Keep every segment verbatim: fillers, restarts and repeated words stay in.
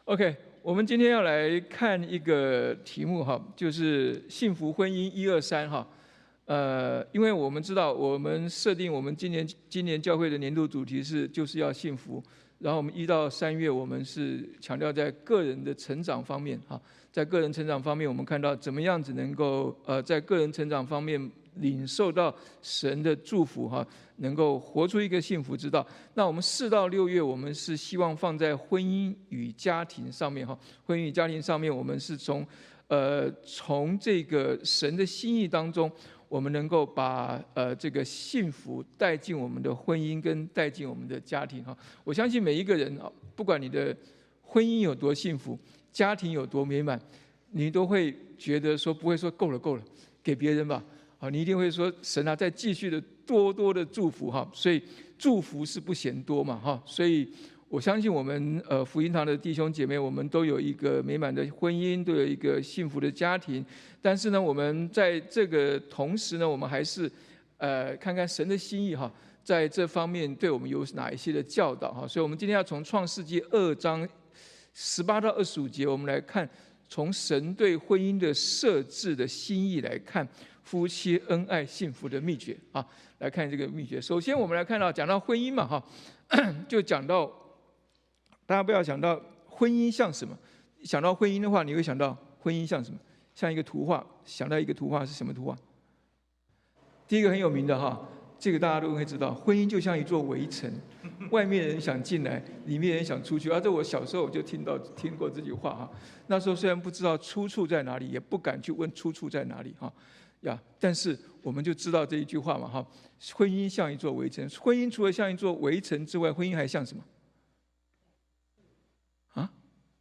OK， 我们今天要来看一个题目哈，就是幸福婚姻一二三哈。呃，因为我们知道，我们设定我们今年今年教会的年度主题是就是要幸福。然后我们一到三月，我们是强调在个人的成长方面哈，在个人成长方面，我们看到怎么样子能够呃，在个人成长方面领受到神的祝福哈，能够活出一个幸福之道。那我们四到六月，我们是希望放在婚姻与家庭上面哈，婚姻与家庭上面，我们是从呃从这个神的心意当中，我们能够把呃这个幸福带进我们的婚姻跟带进我们的家庭哈。我相信每一个人啊，不管你的婚姻有多幸福，家庭有多美满，你都会觉得说不会说够了够了，给别人吧。啊，你一定会说神啊，再继续的多多的祝福哈，所以祝福是不嫌多嘛哈，所以我相信我们呃福音堂的弟兄姐妹，我们都有一个美满的婚姻，都有一个幸福的家庭，但是呢，我们在这个同时呢，我们还是呃看看神的心意哈，在这方面对我们有哪一些的教导哈，所以我们今天要从创世纪二章十八到二十五节，我们来看从神对婚姻的设置的心意来看。夫妻恩爱幸福的秘诀啊，来看这个秘诀。首先，我们来看到讲到婚姻嘛，哈，就讲到大家不要想到婚姻像什么，想到婚姻的话，你会想到婚姻像什么？像一个图画，想到一个图画是什么图画？第一个很有名的哈，这个大家都会知道，婚姻就像一座围城，外面人想进来，里面人想出去。而这我小时候我就听到听过这句话哈，那时候虽然不知道出处在哪里，也不敢去问出处在哪里哈。呀，但是我们就知道这一句话嘛，哈，婚姻像一座围城。婚姻除了像一座围城之外，婚姻还像什么？啊？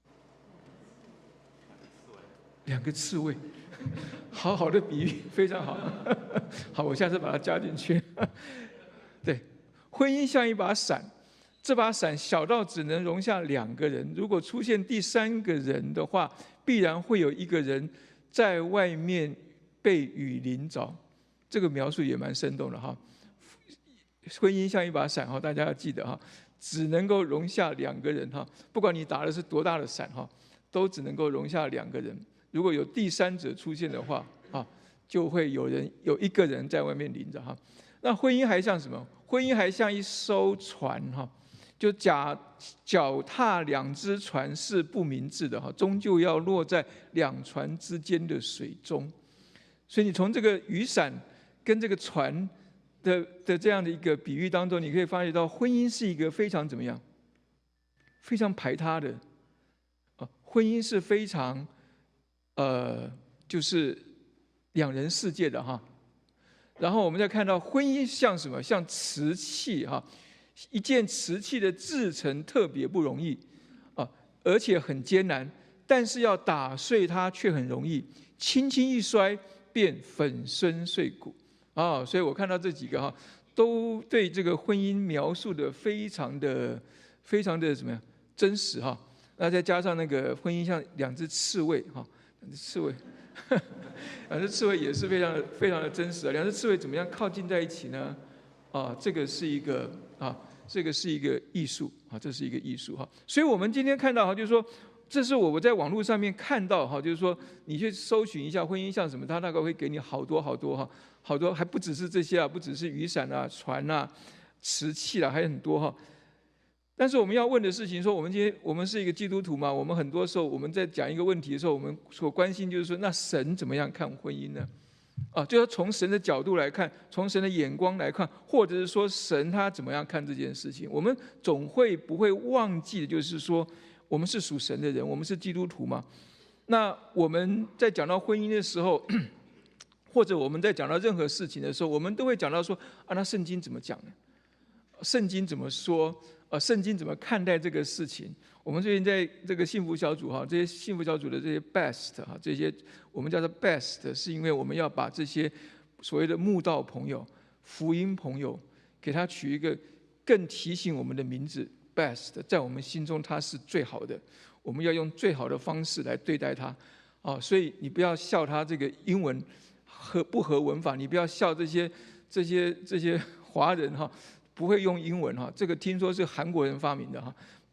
两个刺猬，好好的比喻，非常好。好，我下次把它加进去。对，婚姻像一把伞，这把伞小到只能容下两个人，如果出现第三个人的话，必然会有一个人在外面被雨淋着，这个描述也蛮生动的哈。婚姻像一把伞哈，大家要记得哈，只能够容下两个人哈，不管你打的是多大的伞哈，都只能够容下两个人。如果有第三者出现的话啊，就会有人有一个人在外面淋着哈。那婚姻还像什么？婚姻还像一艘船哈，就脚脚踏两只船是不明智的哈，终究要落在两船之间的水中。所以你从这个雨伞跟这个船的的这样的一个比喻当中，你可以发觉到婚姻是一个非常怎么样，非常排他的啊，婚姻是非常呃，就是两人世界的哈。然后我们再看到婚姻像什么？像瓷器哈，一件瓷器的制成特别不容易啊，而且很艰难，但是要打碎它却很容易，轻轻一摔便粉身碎骨啊！所以我看到这几个哈，都对这个婚姻描述的非常的、非常的怎么样真实哈。那再加上那个婚姻像两只刺猬哈，两只刺猬，两只刺猬也是非常的、非常的真实啊。两只刺猬怎么样靠近在一起呢？啊，这个是一个啊，这个是一个艺术啊，这是一个艺术哈。所以我们今天看到哈，就是说。这是我在网络上面看到哈，就是说你去搜寻一下婚姻像什么，它大概会给你好多好多哈，好多还不只是这些啊，不只是雨伞啊、船啊、瓷器啊，还有很多哈。但是我们要问的事情说，我们今天我们是一个基督徒嘛，我们很多时候我们在讲一个问题的时候，我们所关心就是说，那神怎么样看婚姻呢？啊，就要从神的角度来看，从神的眼光来看，或者是说神他怎么样看这件事情，我们总会不会忘记的就是说。我们是属神的人，我们是基督徒嘛。那我们在讲到婚姻的时候，或者我们在讲到任何事情的时候，我们都会讲到说啊，那圣经怎么讲呢？圣经怎么说？啊，圣经怎么看待这个事情？我们最近在这个幸福小组哈，这些幸福小组的这些 best 哈，这些我们叫做 best， 是因为我们要把这些所谓的慕道朋友、福音朋友，给他取一个更提醒我们的名字。best 在我们心中他是最好的，我们要用最好的方式来对待他啊！所以你不要笑他这个英文合不合文法，你不要笑这些这些这些华人哈，不会用英文哈，这个听说是韩国人发明的哈，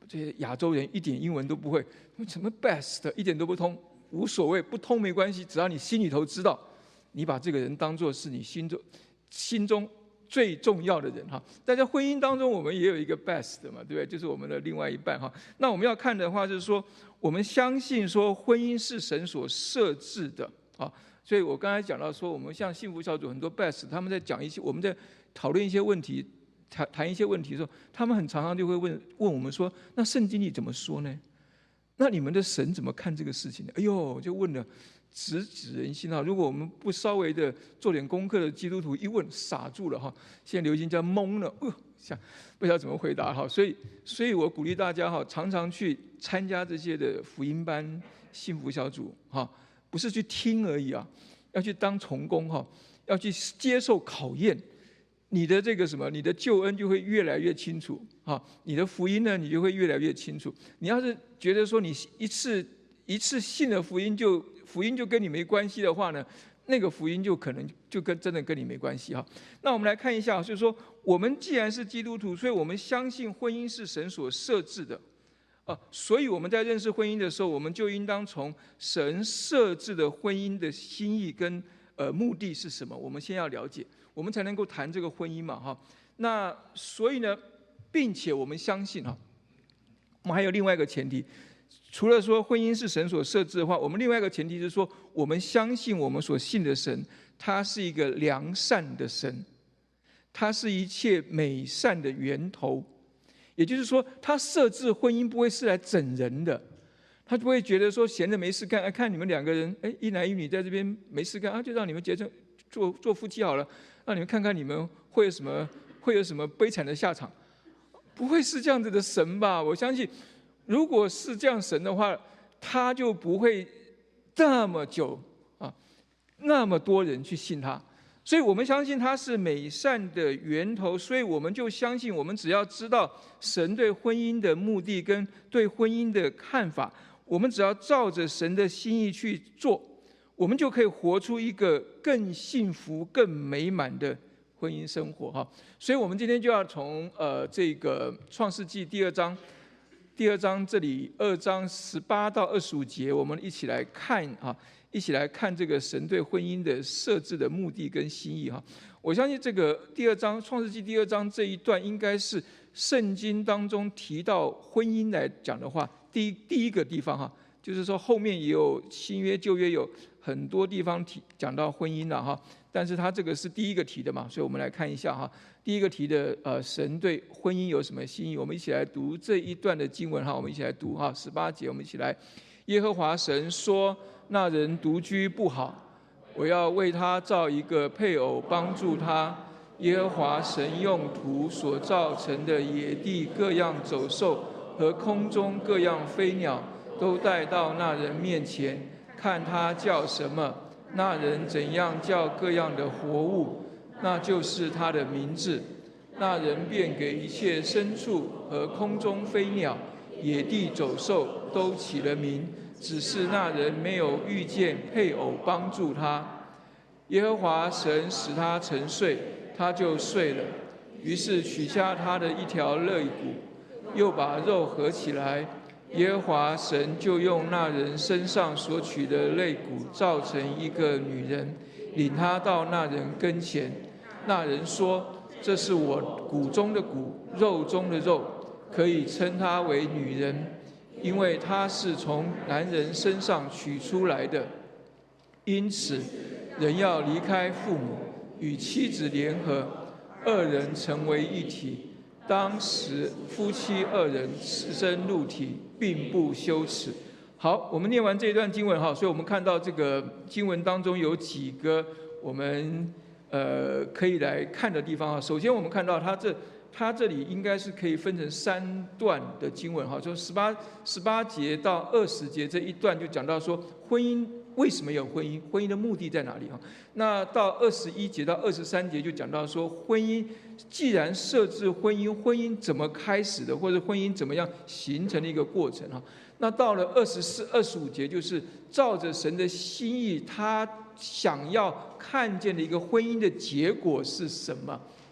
这些亚洲人一点英文都不会，什么 best 一点都不通，无所谓，不通没关系，只要你心里头知道，你把这个人当作是你心中心中最重要的人哈。但在婚姻当中，我们也有一个 best 嘛，对不对？就是我们的另外一半哈。那我们要看的话，就是说，我们相信说婚姻是神所设置的啊。所以我刚才讲到说，我们像幸福小组很多 best， 他们在讲一些，我们在讨论一些问题。谈谈一些问题的时候，他们很常常就会问问我们说：“那圣经里怎么说呢？那你们的神怎么看这个事情呢？”哎呦，就问了，直指人心啊！如果我们不稍微的做点功课的基督徒，一问傻住了哈。现在流行叫懵了，呃，想不知道怎么回答哈。所以，所以我鼓励大家哈，常常去参加这些的福音班、幸福小组哈，不是去听而已啊，要去当从工哈，要去接受考验。你的这个什么，你的救恩就会越来越清楚啊！你的福音呢，你就会越来越清楚。你要是觉得说你一次一次信了福音就福音就跟你没关系的话呢，那个福音就可能就跟真的跟你没关系哈。那我们来看一下，就是说，我们既然是基督徒，所以我们相信婚姻是神所设置的啊，所以我们在认识婚姻的时候，我们就应当从神设置的婚姻的心意跟呃目的是什么，我们先要了解。我们才能够谈这个婚姻嘛，哈。那所以呢，并且我们相信哈，我们还有另外一个前提，除了说婚姻是神所设置的话，我们另外一个前提是说，我们相信我们所信的神，他是一个良善的神，他是一切美善的源头。也就是说，他设置婚姻不会是来整人的，他不会觉得说闲着没事干，哎，看你们两个人，哎，一男一女在这边没事干啊，就让你们结成做做夫妻好了。让你们看看你们会有什么会有什么悲惨的下场，不会是这样子的神吧？我相信，如果是这样神的话，他就不会这么久啊，那么多人去信他。所以我们相信他是美善的源头，所以我们就相信，我们只要知道神对婚姻的目的跟对婚姻的看法，我们只要照着神的心意去做。我们就可以活出一个更幸福、更美满的婚姻生活哈。所以，我们今天就要从呃这个创世纪第二章，第二章这里二章十八到二十五节，我们一起来看啊，一起来看这个神对婚姻的设置的目的跟心意哈。我相信这个第二章创世纪第二章这一段，应该是圣经当中提到婚姻来讲的话，第一第一个地方哈。就是说，后面也有新约、旧约有很多地方提讲到婚姻了哈，但是他这个是第一个提的嘛，所以我们来看一下哈。第一个提的呃，神对婚姻有什么心意？我们一起来读这一段的经文哈，我们一起来读哈，十八节，我们一起来。耶和华神说：“那人独居不好，我要为他造一个配偶帮助他。”耶和华神用土所造成的野地各样走兽和空中各样飞鸟，都带到那人面前，看他叫什么，那人怎样叫各样的活物，那就是他的名字。那人便给一切牲畜和空中飞鸟、野地走兽都起了名，只是那人没有遇见配偶帮助他。耶和华神使他沉睡，他就睡了。于是取下他的一条肋骨，又把肉合起来。耶和华神就用那人身上所取的肋骨造成一个女人，领他到那人跟前。那人说：“这是我骨中的骨，肉中的肉，可以称她为女人，因为她是从男人身上取出来的。因此，人要离开父母，与妻子联合，二人成为一体。当时夫妻二人赤身露体，并不羞耻。”好，我们念完这一段经文哈，所以我们看到这个经文当中有几个我们呃可以来看的地方哈。首先，我们看到它这它这里应该是可以分成三段的经文哈，就十八十八节到二十节这一段就讲到说婚姻为什么有婚姻，婚姻的目的在哪里哈？那到二十一节到二十三节就讲到说婚姻既然设置婚姻，婚姻怎么开始的，或者婚姻怎么样形成的一个过程哈？那到了二十四、二十五节，就是照着神的心意，他想要看见的一个婚姻的结果是什么？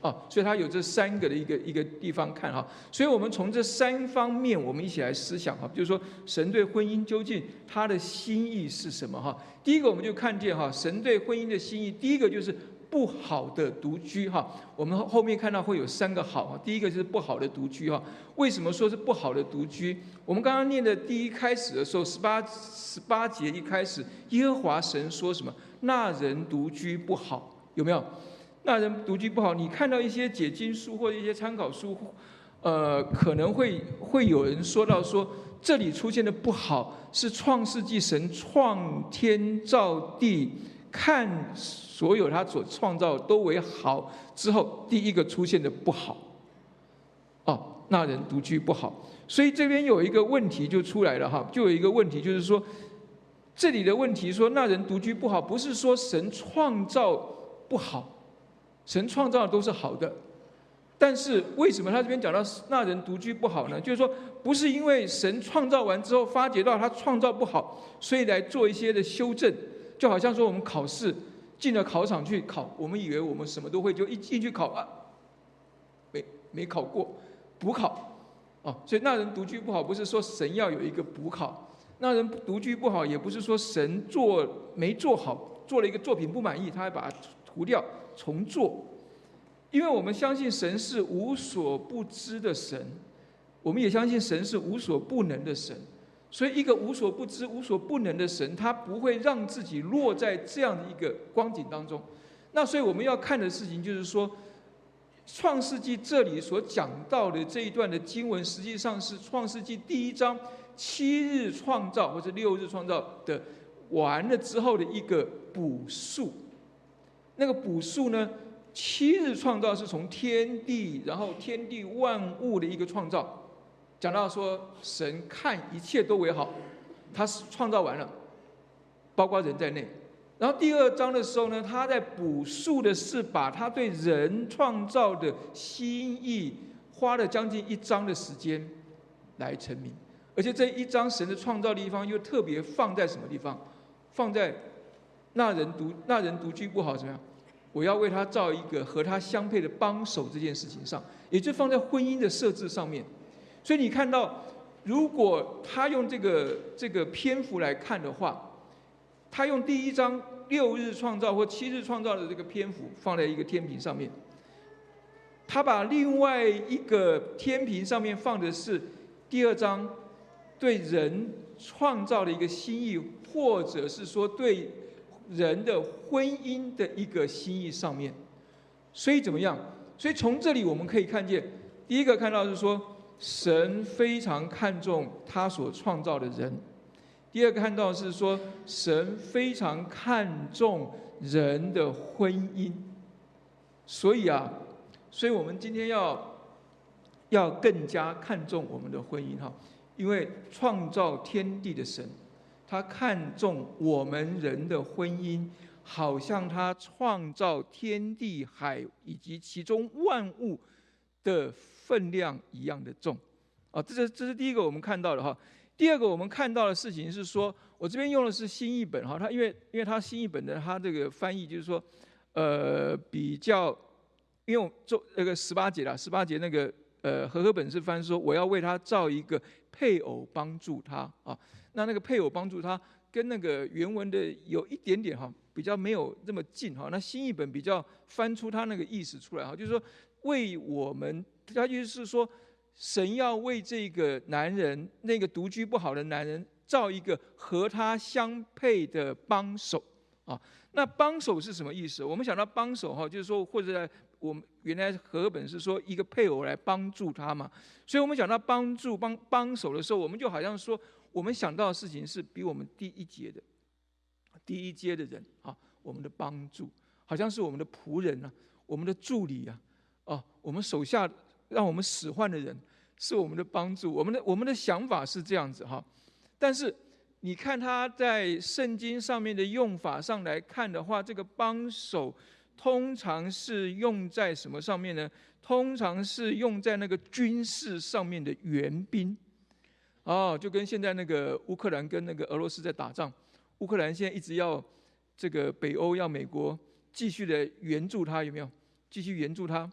啊，所以它有这三个的一个一个地方看哈。所以我们从这三方面，我们一起来思想哈，就是说神对婚姻究竟他的心意是什么哈？第一个我们就看见哈，神对婚姻的心意，第一个就是不好的独居哈。我们后面看到会有三个好哈，第一个就是不好的独居哈。为什么说是不好的独居？我们刚刚念的第一开始的时候，十八十八节一开始，耶和华神说什么？那人独居不好，有没有？那人独居不好，你看到一些解经书或者一些参考书，呃，可能会会有人说到说，这里出现的不好是创世纪神创天造地，看所有他所创造都为好之后，第一个出现的不好。哦，那人独居不好，所以这边有一个问题就出来了哈，就有一个问题就是说，这里的问题说那人独居不好，不是说神创造不好。神创造的都是好的，但是为什么他这边讲到那人独居不好呢？就是说，不是因为神创造完之后发觉到他创造不好，所以来做一些的修正。就好像说我们考试进了考场去考，我们以为我们什么都会，就一进去考啊，没没考过，补考哦。所以那人独居不好，不是说神要有一个补考；那人独居不好，也不是说神做没做好，做了一个作品不满意，他还把它涂掉。重做，因为我们相信神是无所不知的神，我们也相信神是无所不能的神，所以一个无所不知、无所不能的神，他不会让自己落在这样的一个光景当中。那所以我们要看的事情就是说，创世纪这里所讲到的这一段的经文，实际上是创世纪第一章七日创造或者六日创造的完了之后的一个补述。那个补述呢？七日创造是从天地，然后天地万物的一个创造，讲到说神看一切都为好，他创造完了，包括人在内。然后第二章的时候呢，他在补述的是把他对人创造的心意，花了将近一章的时间来陈明，而且这一章神的创造的地方又特别放在什么地方？放在那人独那人独居不好怎么样？我要为他造一个和他相配的帮手这件事情上，也就放在婚姻的设置上面。所以你看到，如果他用这个这个篇幅来看的话，他用第一章六日创造或七日创造的这个篇幅放在一个天平上面，他把另外一个天平上面放的是第二章对人创造的一个心意，或者是说对人的婚姻的一个心意上面。所以怎么样？所以从这里我们可以看见，第一个看到是说神非常看重他所创造的人，第二个看到是说神非常看重人的婚姻。所以啊，所以我们今天要要更加看重我们的婚姻哈，因为创造天地的神，他看重我们人的婚姻，好像他创造天地海以及其中万物的分量一样的重。啊，这是这是第一个我们看到的哈。第二个我们看到的事情是说，我这边用的是新译本哈，它因为因为它新译本的它这个翻译就是说，呃，比较，因为我做那个十八节啦，十八节那个呃和合本是翻说我要为他造一个配偶帮助他啊。那那个配偶帮助他，跟那个原文的有一点点哈，比较没有那么近哈。那新译本比较翻出他那个意思出来哈，就是说为我们，他就是说神要为这个男人，那个独居不好的男人，造一个和他相配的帮手啊。那帮手是什么意思？我们想到帮手哈，就是说或者在我们原来和合本是说一个配偶来帮助他嘛，所以我们讲到帮助帮帮手的时候，我们就好像说。我们想到的事情是比我们第一阶的、第一阶的人啊，我们的帮助，好像是我们的仆人啊，我们的助理啊，哦，我们手下让我们使唤的人是我们的帮助。我们的我们的想法是这样子哈，但是你看他在圣经上面的用法上来看的话，这个帮手通常是用在什么上面呢？通常是用在那个军事上面的援兵。哦，就跟现在那个乌克兰跟那个俄罗斯在打仗，乌克兰现在一直要这个北欧要美国继续的援助他，有没有？继续援助他，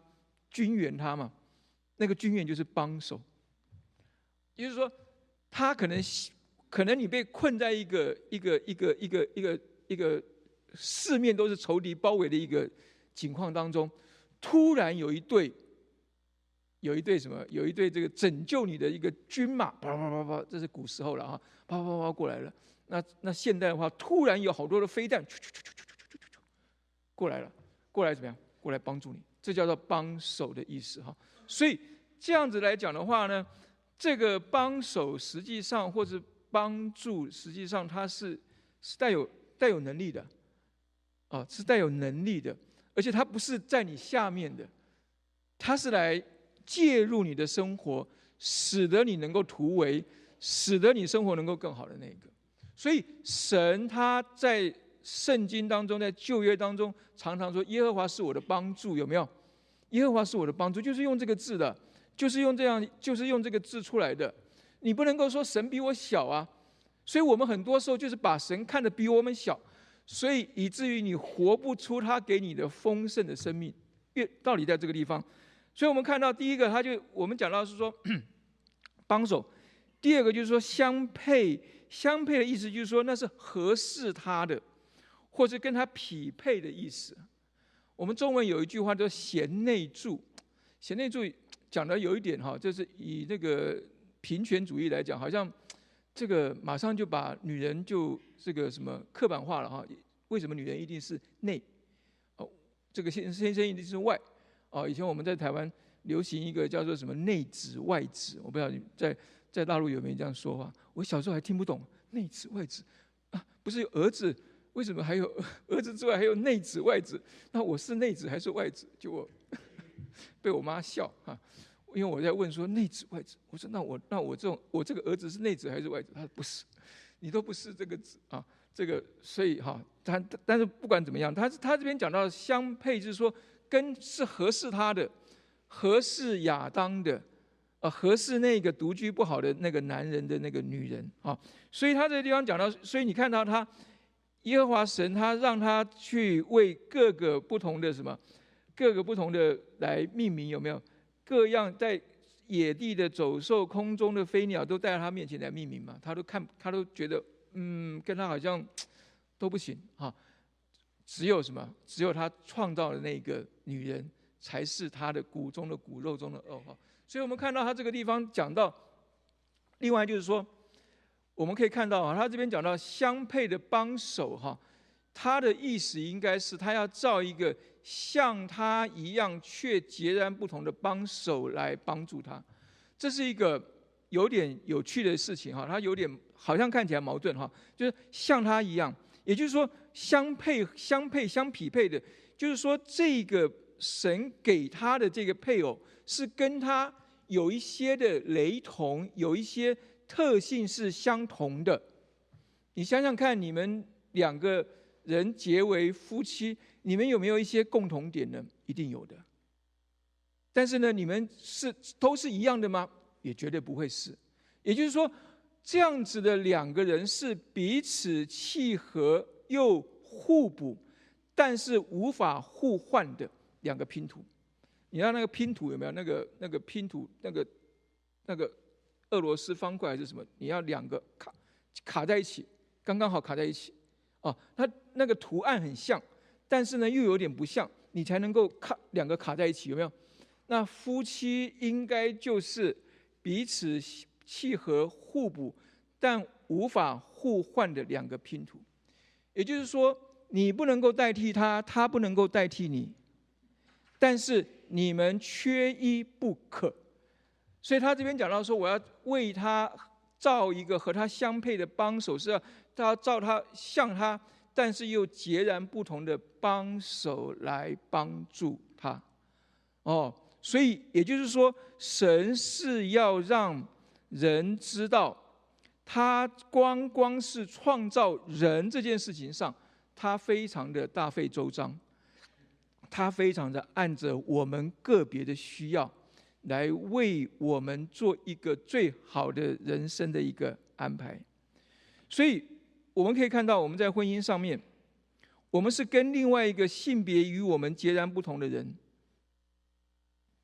军援他嘛，那个军援就是帮手。也就是说，他可能可能你被困在一个一个一个一个一个一个四面都是仇敌包围的一个情况当中，突然有一队有一队什么？有一队这个拯救你的一个军马，啪啪啪啪，这是古时候了啊，啪啪啪过来了。那那现代的话，突然有好多的飞弹，过来了，过来怎么样？过来帮助你，这叫做帮手的意思哈。所以这样子来讲的话呢，这个帮手实际上或者帮助，实际上它是是带有带有能力的，啊，是带有能力的，而且它不是在你下面的，它是来介入你的生活，使得你能够突围，使得你生活能够更好的那个。所以神他在圣经当中，在旧约当中，常常说耶和华是我的帮助，有没有？耶和华是我的帮助，就是用这个字的，就是用这样，就是用这个字出来的。你不能够说神比我小啊，所以我们很多时候就是把神看得比我们小，所以以至于你活不出他给你的丰盛的生命。越道理在这个地方，所以我们看到第一个，他就我们讲到是说帮手；第二个就是说相配。相配的意思就是说，那是合适他的，或者跟他匹配的意思。我们中文有一句话叫“贤内助”，贤内助讲的有一点哈，就是以那个平权主义来讲，好像这个马上就把女人就这个什么刻板化了哈。为什么女人一定是内？哦，这个先先生一定是外？哦，以前我们在台湾流行一个叫做什么内子外子，我不知道你在。在大陆有没有这样说法？我小时候还听不懂内子外子啊，不是有儿子，为什么还有儿子之外还有内子外子？那我是内子还是外子？就我被我妈笑啊，因为我在问说内子外子，我说那我那我这种我这个儿子是内子还是外子？他说不是，你都不是这个子啊，这个所以哈，他但是不管怎么样，他他这边讲到相配，就是说跟是合适他的，合适亚当的。啊，合适那个独居不好的那个男人的那个女人啊，所以他这个地方讲到，所以你看到他耶和华神，他让他去为各个不同的什么，各个不同的来命名，有没有？各样在野地的走兽、空中的飞鸟，都带到他面前来命名嘛？他都看，他都觉得，嗯，跟他好像都不行啊。只有什么？只有他创造的那个女人，才是他的骨中的骨、肉中的肉哈。所以我们看到他这个地方讲到，另外就是说，我们可以看到啊，他这边讲到相配的帮手哈，他的意思应该是他要造一个像他一样却截然不同的帮手来帮助他，这是一个有点有趣的事情哈，他有点好像看起来矛盾哈，就是像他一样，也就是说相配、相配、相匹配的，就是说这个神给他的这个配偶是跟他有一些的雷同，有一些特性是相同的。你想想看，你们两个人结为夫妻，你们有没有一些共同点呢？一定有的。但是呢，你们是都是一样的吗？也绝对不会是。也就是说，这样子的两个人是彼此契合又互补，但是无法互换的两个拼图。你看那个拼图有没有？那个那个拼图，那个那个俄罗斯方块还是什么？你要两个卡卡在一起，刚刚好卡在一起。哦，它那个图案很像，但是呢又有点不像，你才能够卡两个卡在一起，有没有？那夫妻应该就是彼此契合互补，但无法互换的两个拼图。也就是说，你不能够代替他，他不能够代替你，但是你们缺一不可。所以他这边讲到说，我要为他造一个和他相配的帮手，是要他造他像他，但是又截然不同的帮手来帮助他。哦，所以也就是说，神是要让人知道，他光光是创造人这件事情上，他非常的大费周章，他非常的按着我们个别的需要，来为我们做一个最好的人生的一个安排。所以我们可以看到，我们在婚姻上面，我们是跟另外一个性别与我们截然不同的人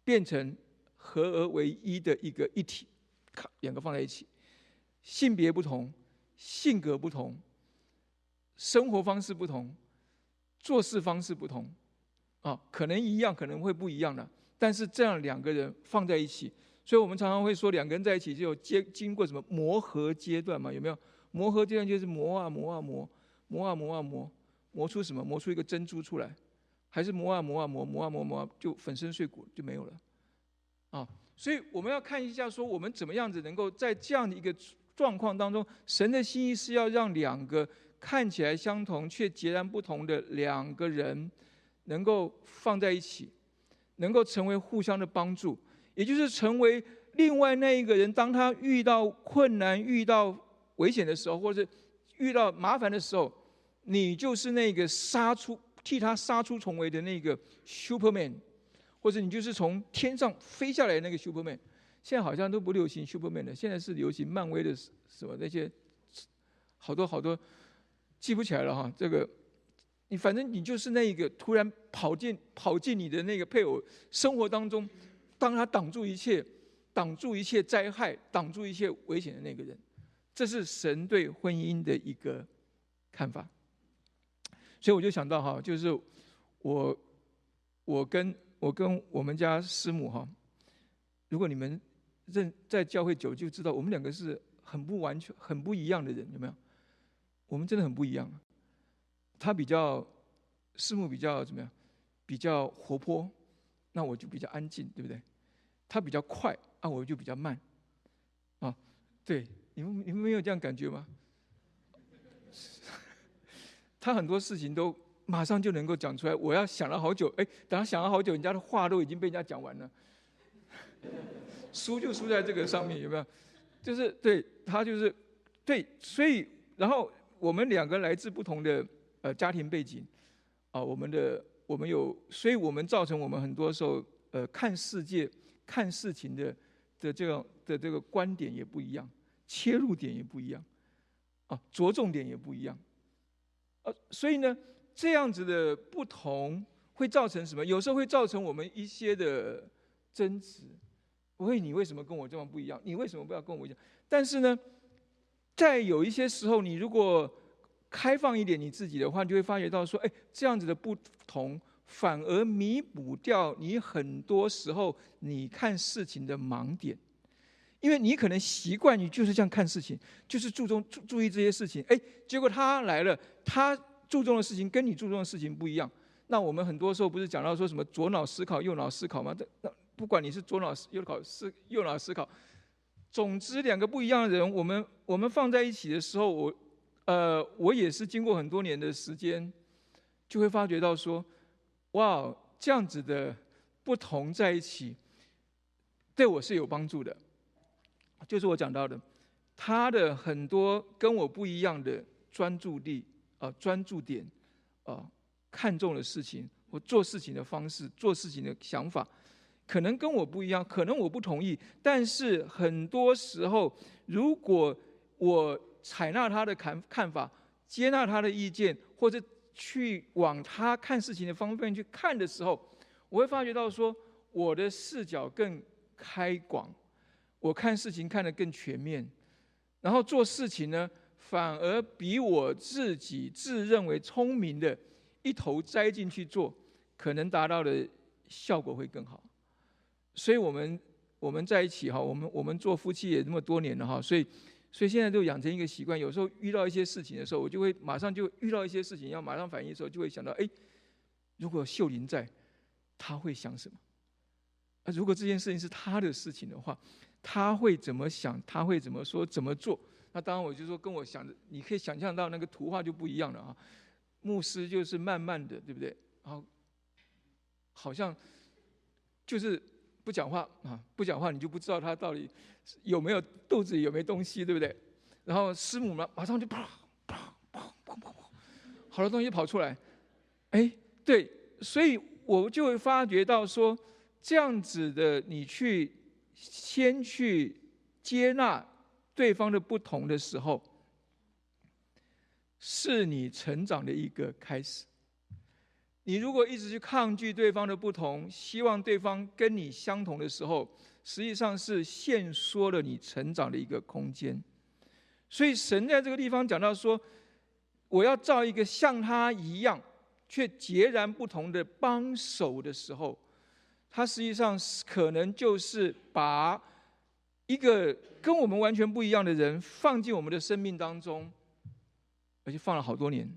变成合而为一的一个一体，两个放在一起，性别不同，性格不同，生活方式不同，做事方式不同，啊，可能一样，可能会不一样的。但是这样两个人放在一起，所以我们常常会说，两个人在一起就有经经过什么磨合阶段嘛？有没有？磨合阶段就是磨啊磨啊磨，磨啊磨啊磨，磨出什么？磨出一个珍珠出来，还是磨啊磨啊磨，磨啊磨磨啊就粉身碎骨就没有了，啊！所以我们要看一下，说我们怎么样子能够在这样的一个状况当中，神的心意是要让两个看起来相同却截然不同的两个人，能够放在一起，能够成为互相的帮助，也就是成为另外那一个人，当他遇到困难、遇到危险的时候，或者遇到麻烦的时候，你就是那个杀出替他杀出重围的那个 Superman， 或者你就是从天上飞下来的那个 Superman。现在好像都不流行 Superman 了，现在是流行漫威的什么那些好多好多记不起来了哈。这个你反正你就是那一个突然跑进跑进你的那个配偶生活当中，当他挡住一切、挡住一切灾害、挡住一切危险的那个人。这是神对婚姻的一个看法。所以我就想到哈，就是我我跟我跟我们家师母哈，如果你们认在教会久，就知道我们两个是很不完全、很不一样的人，有没有？我们真的很不一样。他比较师母比较怎么样？比较活泼，那我就比较安静，对不对？他比较快啊，我就比较慢。啊，对，你们你们没有这样感觉吗？他很多事情都马上就能够讲出来，我要想了好久，哎，等他想了好久，人家的话都已经被人家讲完了。输就输在这个上面，有没有？就是对他就是对，所以然后我们两个来自不同的呃家庭背景啊，我们的我们有，所以我们造成我们很多时候呃看世界、看事情的的这个的这个观点也不一样，切入点也不一样，啊，着重点也不一样，呃，所以呢，这样子的不同会造成什么？有时候会造成我们一些的争执。不会，你为什么跟我这么不一样？你为什么不要跟我一样？但是呢，在有一些时候，你如果开放一点你自己的话，你就会发觉到说，哎，这样子的不同，反而弥补掉你很多时候你看事情的盲点。因为你可能习惯于就是这样看事情，就是注重注注意这些事情，哎，结果他来了，他注重的事情跟你注重的事情不一样。那我们很多时候不是讲到说什么左脑思考、右脑思考吗？那不管你是左脑右脑思右脑思考，总之两个不一样的人，我们我们放在一起的时候，我呃我也是经过很多年的时间，就会发觉到说，哇，这样子的不同在一起，对我是有帮助的。就是我讲到的，他的很多跟我不一样的专注力啊、呃、专注点啊、呃、看重的事情或做事情的方式、做事情的想法。可能跟我不一样，可能我不同意，但是很多时候，如果我采纳他的看看法，接纳他的意见，或者去往他看事情的方面去看的时候，我会发觉到说，我的视角更开广，我看事情看得更全面，然后做事情呢，反而比我自己自认为聪明的一头栽进去做，可能达到的效果会更好。所以我们我们在一起哈，我们我们做夫妻也这么多年了哈，所以所以现在就养成一个习惯，有时候遇到一些事情的时候，我就会马上就遇到一些事情要马上反应的时候，就会想到，哎，如果秀玲在，他会想什么？啊，如果这件事情是他的事情的话，他会怎么想？他会怎么说？怎么做？那当然，我就说跟我想的，你可以想象到那个图画就不一样了啊。牧师就是慢慢的，对不对？然后好像就是不讲话啊，不讲话你就不知道他到底有没有肚子里有没有东西，对不对？然后师母嘛，马上就啪啪啪啪啪，好多东西跑出来。哎，对，所以我就会发觉到说，这样子的你去先去接纳对方的不同的时候，是你成长的一个开始。 你如果一直去抗拒对方的不同，希望对方跟你相同的时候，实际上是限缩了你成长的一个空间。所以神在这个地方讲到说，我要造一个像他一样却截然不同的帮手的时候，他实际上可能就是把一个跟我们完全不一样的人放进我们的生命当中，而且放了好多年，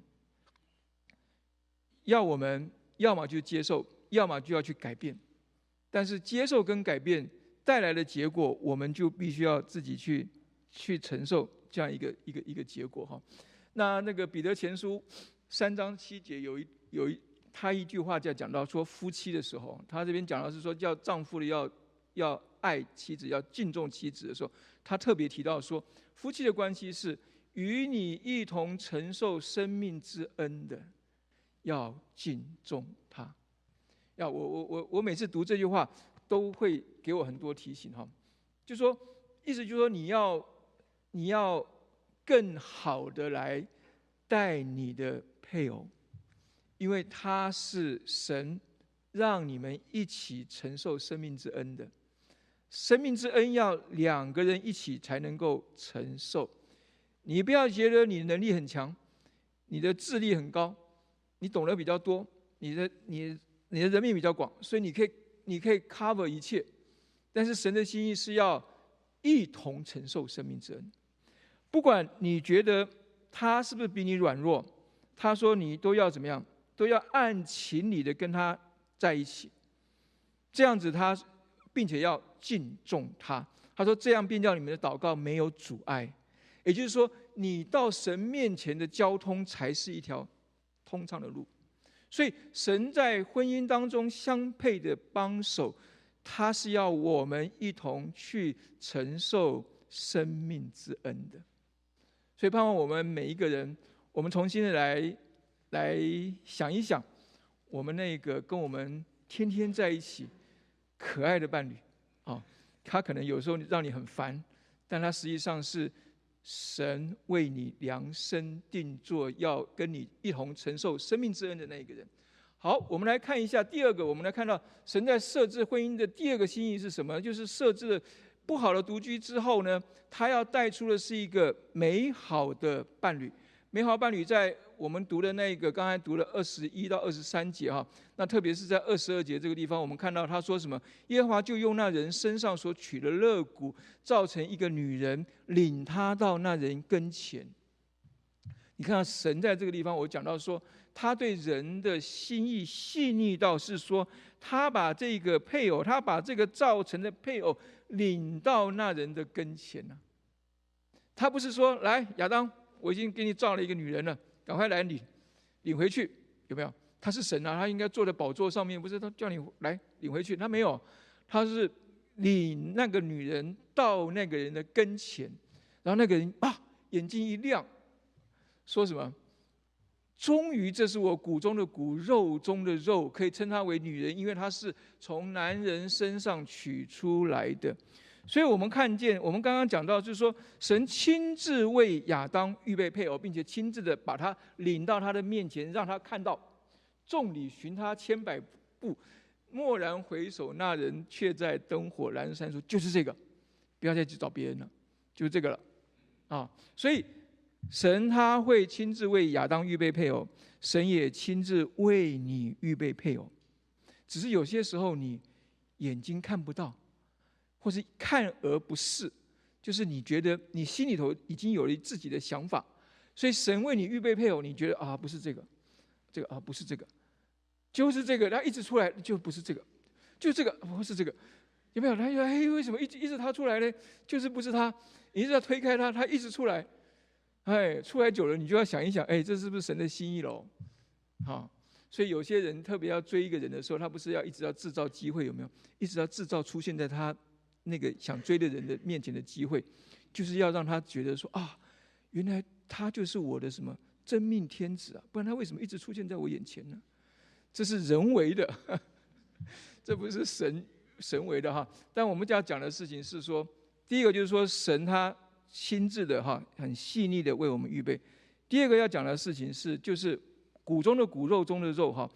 要我们要么就接受，要么就要去改变。但是接受跟改变带来的结果，我们就必须要自己去去承受这样一个一个一个结果哈。那那个彼得前书三章七节有一有一他一句话在讲到说夫妻的时候，他这边讲到是说叫丈夫的要要爱妻子，要敬重妻子的时候，他特别提到说，夫妻的关系是与你一同承受生命之恩的，要敬重他。要我我我我每次读这句话都会给我很多提醒哈，就说意思就是说你要你要更好的来待你的配偶，因为他是神让你们一起承受生命之恩的。生命之恩要两个人一起才能够承受。你不要觉得你能力很强，你的智力很高，你懂得比较多，你的你你的人命比较广，所以你可以你可以 cover 一切。但是神的心意是要一同承受生命之恩。不管你觉得他是不是比你软弱，他说你都要怎么样，都要按情理的跟他在一起，这样子他，并且要敬重他。他说这样便叫你们的祷告没有阻碍。也就是说，你到神面前的交通才是一条通畅的路。所以神在婚姻当中相配的帮手，他是要我们一同去承受生命之恩的。所以盼望我们每一个人，我们重新的来来想一想，我们那个跟我们天天在一起可爱的伴侣啊，他可能有时候让你很烦，但他实际上是神为你量身定做，要跟你一同承受生命之恩的那一个人。好，我们来看一下第二个，我们来看到神在设置婚姻的第二个心意是什么？就是设置了不好的独居之后呢，他要带出的是一个美好的伴侣。美好伴侣在我们读的那个，刚才读了二十一到二十三节哈，那特别是在二十二节这个地方，我们看到他说什么？耶和华就用那人身上所取的肋骨，造成一个女人，领他到那人跟前。你看到神在这个地方，我讲到说，他对人的心意细腻到是说，他把这个配偶，他把这个造成的配偶领到那人的跟前呢、啊。他不是说，来亚当，我已经给你造了一个女人了，赶快来领，领回去，有没有？他是神啊，他应该坐在宝座上面，不是他叫你来领回去，他没有，他是领那个女人到那个人的跟前，然后那个人啊，眼睛一亮，说什么？终于，这是我骨中的骨，肉中的肉，可以称她为女人，因为她是从男人身上取出来的。所以我们看见，我们刚刚讲到，就是说，神亲自为亚当预备配偶，并且亲自的把他领到他的面前，让他看到，众里寻他千百步，蓦然回首，那人却在灯火阑珊处，就是这个，不要再去找别人了，就是这个了，啊！所以神他会亲自为亚当预备配偶，神也亲自为你预备配偶，只是有些时候你眼睛看不到。或是看而不是，就是你觉得你心里头已经有了自己的想法，所以神为你预备配偶，你觉得啊不是这个，这个啊不是这个，就是这个，他一直出来就不是这个，就这个不是这个，有没有？他说哎，为什么一直一直他出来呢？就是不是他，你一直要推开他，他一直出来，哎，出来久了，你就要想一想，哎，这是不是神的心意喽？好。所以有些人特别要追一个人的时候，他不是要一直要制造机会，有没有？一直要制造出现在他那个想追的人的面前的机会，就是要让他觉得说啊，原来他就是我的什么真命天子啊，不然他为什么一直出现在我眼前呢？这是人为的，呵呵，这不是神神为的哈。但我们要讲的事情是说，第一个就是说神他亲自的哈，很细腻的为我们预备。第二个要讲的事情是，就是骨中的骨，肉中的肉哈。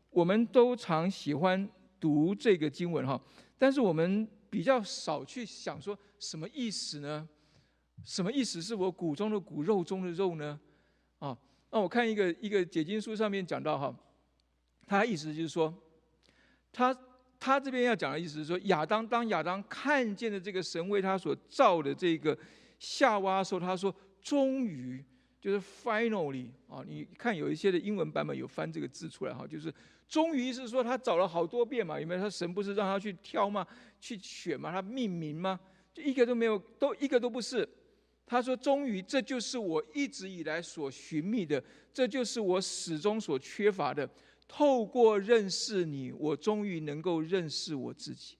我们都常喜欢读这个经文哈，但是我们比较少去想说什么意思呢？什么意思是我骨中的骨，肉中的肉呢？啊，那我看一个一个解经书上面讲到哈，他的意思就是说，他他这边要讲的意思是说，亚当当亚当看见了这个神为他所造的这个夏娃的时候，他说终于就是 finally 啊，你看有一些的英文版本有翻这个字出来哈，就是终于是说他找了好多遍嘛，有没有？他神不是让他去挑吗？去选吗？他命名吗？就一个都没有，都一个都不是。他说终于，这就是我一直以来所寻觅的，这就是我始终所缺乏的。透过认识你，我终于能够认识我自己。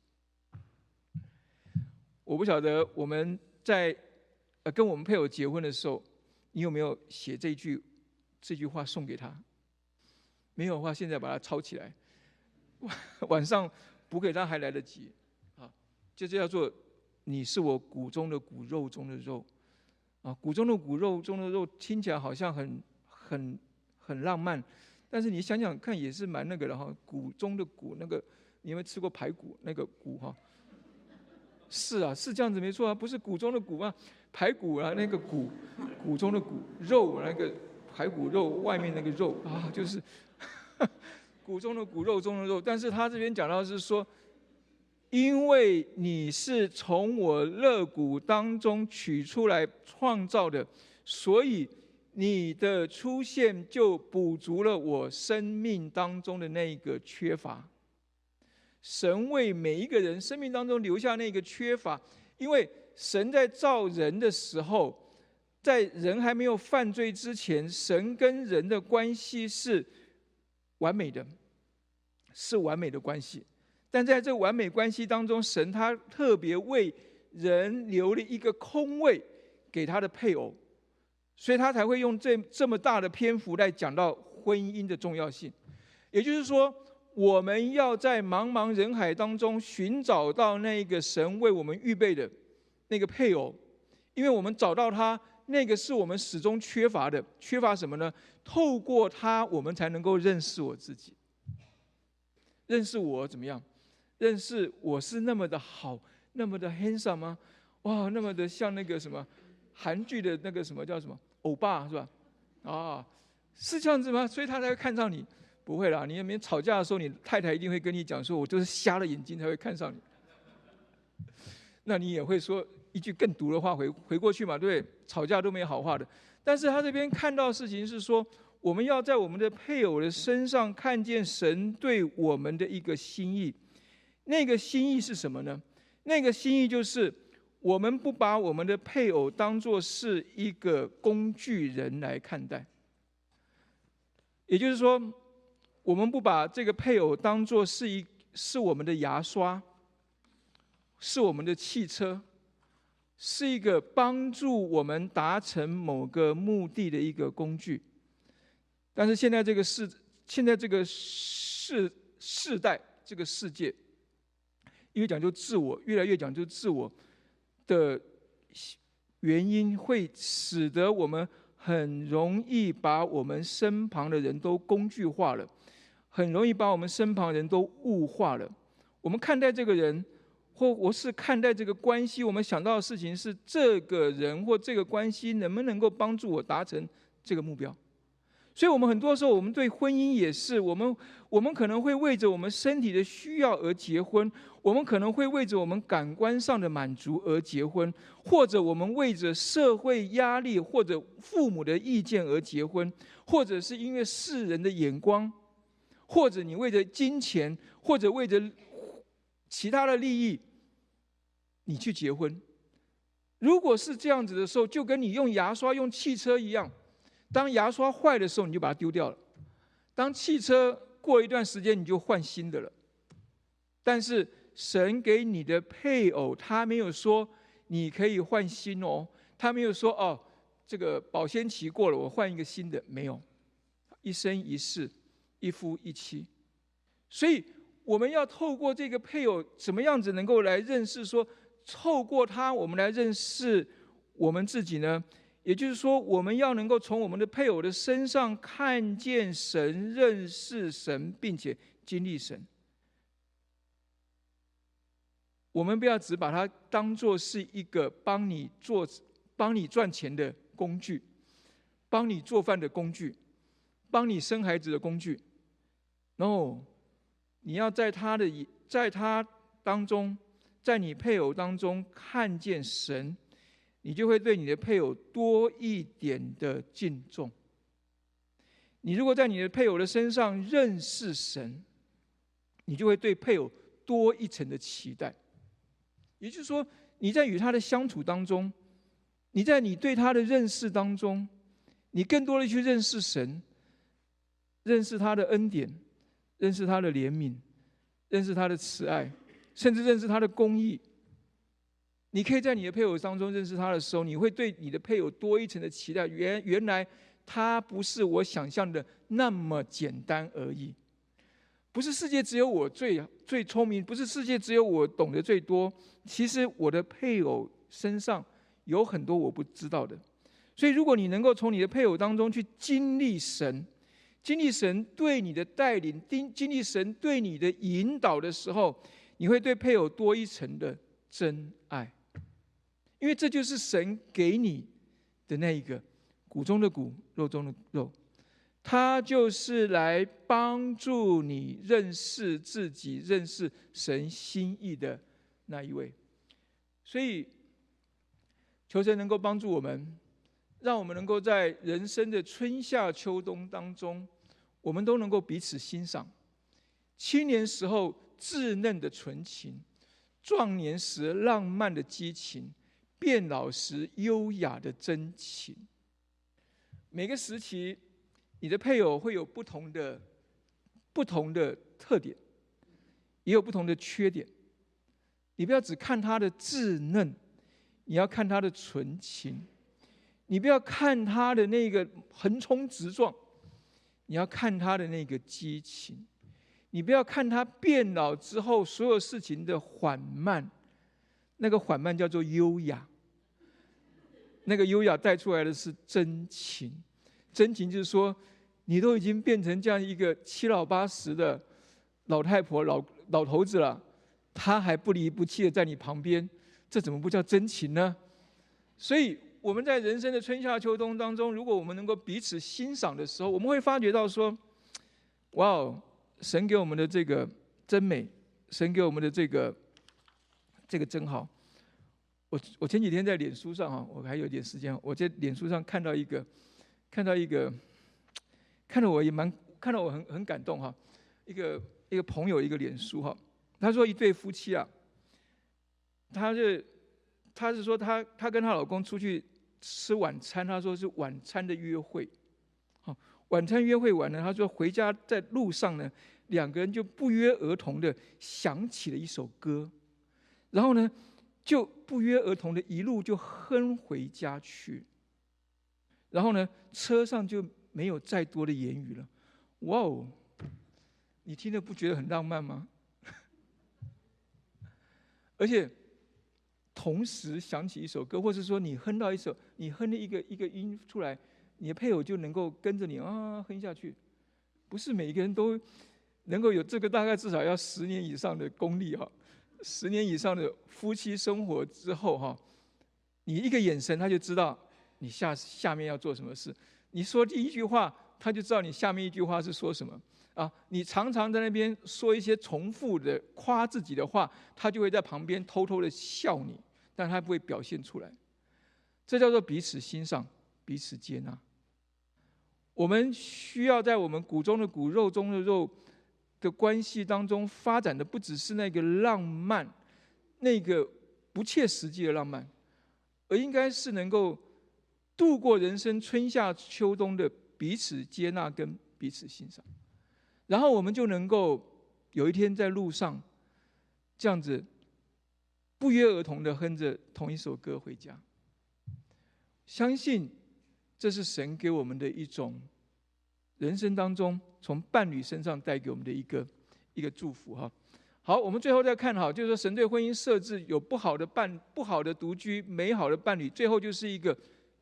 我不晓得我们在呃跟我们配偶结婚的时候，你有没有写这句这句话送给他？没有的话，现在把它抄起来，晚上补给他还来得及啊！就这叫做你是我骨中的骨，肉中的肉啊！骨中的骨，肉中的肉，听起来好像很很很浪漫，但是你想想看，也是蛮那个的哈。骨中的骨，那个你有没有吃过排骨？那个骨哈，是啊，是这样子没错啊，不是骨中的骨啊，排骨啊，那个骨，骨中的骨，肉那个排骨肉外面那个肉啊，就是骨中的骨，肉中的肉。但是他这边讲到是说，因为你是从我肋骨当中取出来创造的，所以你的出现就补足了我生命当中的那个缺乏。神为每一个人生命当中留下那个缺乏，因为神在造人的时候，在人还没有犯罪之前，神跟人的关系是完美的，是完美的关系。但在这完美关系当中，神他特别为人留了一个空位给他的配偶，所以他才会用这这么大的篇幅来讲到婚姻的重要性。也就是说，我们要在茫茫人海当中寻找到那个神为我们预备的那个配偶，因为我们找到他，那个是我们始终缺乏的。缺乏什么呢？透过他，我们才能够认识我自己，认识我怎么样？认识我是那么的好，那么的 handsome 吗？哇，那么的像那个什么韩剧的那个什么叫什么欧巴是吧？啊，是这样子吗？所以他才会看上你？不会啦，你那边吵架的时候，你太太一定会跟你讲说，我就是瞎了眼睛才会看上你。那你也会说一句更毒的话回回过去嘛，对不对？吵架都没好话的。但是他这边看到的事情是说，我们要在我们的配偶的身上看见神对我们的一个心意。那个心意是什么呢？那个心意就是我们不把我们的配偶当作是一个工具人来看待，也就是说，我们不把这个配偶当作是一是我们的牙刷，是我们的汽车，是一个帮助我们达成某个目的的一个工具。但是现在这个世，现在这个世世代，这个世界，因为讲究自我，越来越讲究自我的原因，会使得我们很容易把我们身旁的人都工具化了，很容易把我们身旁的人都物化了。我们看待这个人，或我是看待这个关系，我们想到的事情是这个人或这个关系能不能够帮助我达成这个目标。所以我们很多时候，我们对婚姻也是，我们我们可能会为着我们身体的需要而结婚，我们可能会为着我们感官上的满足而结婚，或者我们为着社会压力或者父母的意见而结婚，或者是因为世人的眼光，或者你为着金钱，或者为着其他的利益，你去结婚。如果是这样子的时候，就跟你用牙刷、用汽车一样。当牙刷坏的时候，你就把它丢掉了；当汽车过一段时间，你就换新的了。但是神给你的配偶，他没有说你可以换新哦，他没有说哦，这个保鲜期过了，我换一个新的，没有。一生一世，一夫一妻。所以我们要透过这个配偶，怎么样子能够来认识说，透过他我们来认识我们自己呢？ 也就是说，我们要能够从我们的配偶的身上看见神、认识神，并且经历神。我们不要只把它当作是一个帮你做、帮你赚钱的工具，帮你做饭的工具，帮你生孩子的工具。No， 你要在他的在他当中，在你配偶当中看见神，你就会对你的配偶多一点的敬重。你如果在你的配偶的身上认识神，你就会对配偶多一层的期待。也就是说，你在与他的相处当中，你在你对他的认识当中，你更多的去认识神，认识他的恩典，认识他的怜悯，认识他的慈爱，甚至认识他的公义。你可以在你的配偶当中认识他的时候，你会对你的配偶多一层的期待。原原来他不是我想象的那么简单而已，不是世界只有我最最聪明，不是世界只有我懂得最多。其实我的配偶身上有很多我不知道的。所以如果你能够从你的配偶当中去经历神，经历神对你的带领，经历神对你的引导的时候，你会对配偶多一层的真爱。因为这就是神给你的那一个骨中的骨，肉中的肉，他就是来帮助你认识自己，认识神心意的那一位。所以求神能够帮助我们，让我们能够在人生的春夏秋冬当中，我们都能够彼此欣赏。青年时候稚嫩的纯情，壮年时浪漫的激情，变老时优雅的真情。每个时期你的配偶会有不同的不同的特点，也有不同的缺点。你不要只看他的稚嫩，你要看他的纯情。你不要看他的那个横冲直撞，你要看他的那个激情。你不要看他变老之后所有事情的缓慢，那个缓慢叫做优雅，那个优雅带出来的是真情。真情就是说，你都已经变成这样一个七老八十的老太婆、老老头子了，他还不离不弃的在你旁边，这怎么不叫真情呢？所以我们在人生的春夏秋冬当中，如果我们能够彼此欣赏的时候，我们会发觉到说，哇哦，神给我们的这个真美，神给我们的这个这个真好。我我前几天在脸书上哈，我还有点时间，我在脸书上看到一个，看到一个，看到我也蛮看到我很很感动哈。一个一个朋友一个脸书哈，他说一对夫妻啊，他是他是说他他跟他老公出去吃晚餐，他说是晚餐的约会，好，晚餐约会完了，他说回家在路上呢，两个人就不约而同的想起了一首歌，然后呢，就不约而同的一路就哼回家去，然后呢，车上就没有再多的言语了。哇哦，你听了不觉得很浪漫吗？而且同时想起一首歌，或是说你哼到一首，你哼了一个一个音出来，你的配偶就能够跟着你啊哼下去。不是每一个人都能够有这个，大概至少要十年以上的功力哈，十年以上的夫妻生活之后哈，你一个眼神他就知道你下下面要做什么事。你说第一句话，他就知道你下面一句话是说什么。啊，你常常在那边说一些重复的夸自己的话，他就会在旁边偷偷的笑你，但他不会表现出来。这叫做彼此欣赏，彼此接纳。我们需要在我们骨中的骨、肉中的肉的关系当中发展的，不只是那个浪漫，那个不切实际的浪漫，而应该是能够度过人生春夏秋冬的彼此接纳跟彼此欣赏。然后我们就能够有一天在路上，这样子不约而同的哼着同一首歌回家。相信这是神给我们的一种人生当中从伴侣身上带给我们的一个一个祝福哈。好，我们最后再看哈，就是说神对婚姻设置有不好的伴、不好的独居、美好的伴侣，最后就是一个